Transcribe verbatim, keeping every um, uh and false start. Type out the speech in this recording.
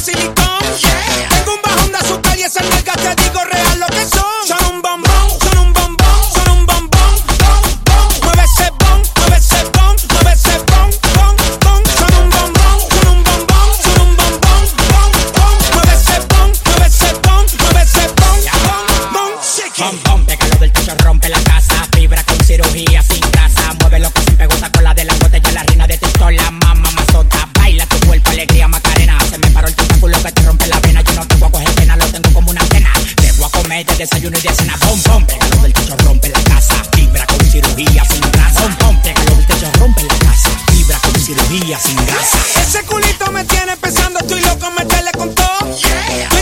silicón. Yeah. Tengo un bajón de azúcar y esas nalgas te digo real lo que son. Son un bombón, son un bombón, son un bombón, bom, bom. Mueve ese bom, mueve ese bom, mueve ese bom, bom, bom. Son un bombón, son un bombón, son un bombón, bom, bom. Mueve ese bom, mueve ese bom, mueve ese bom, bom, bom. Bom, bom, pégalo del techo, rompe la casa. Fibra con cirugía sin grasa. Mueve lo que siempre gusta con la de la botella, la reina de pistola, mamá mazota. Baila tu cuerpo, alegría, Macarena. Se me paró el tentáculo que te rompe la vena. Yo no tengo a coger pena, lo tengo como una antena. Te voy a comer de desayuno y de cena. Bom, bom, pégalo del techo, rompe la casa. Fibra con cirugía sin grasa. Bom, bom, pégalo del techo, rompe la casa. Fibra con cirugía sin grasa. Ese culito me tiene pensando, estoy loco, meterle con todo. Yeah.